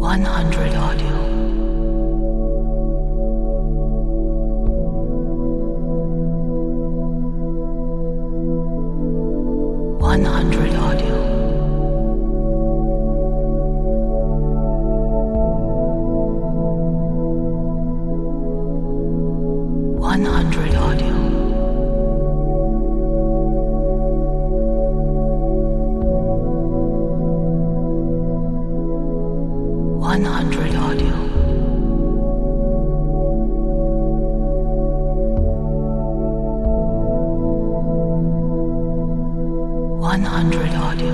100 audio. 100 audio. 100 audio. 100 audio. 100 audio.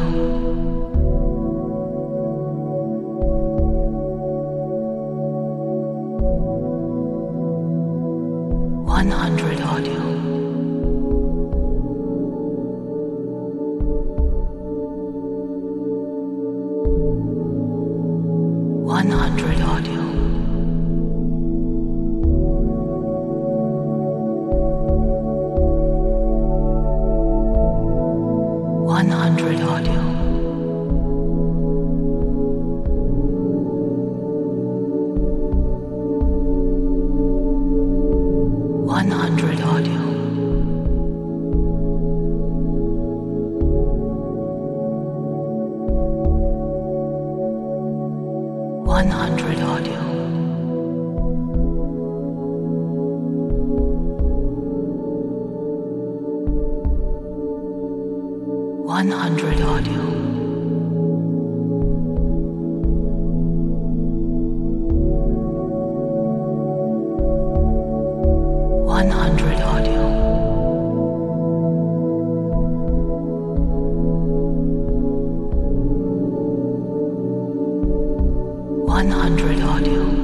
100 audio. 100 audio. 100 audio. 100 audio. 100 audio. 100 audio. 100 audio. 100 audio.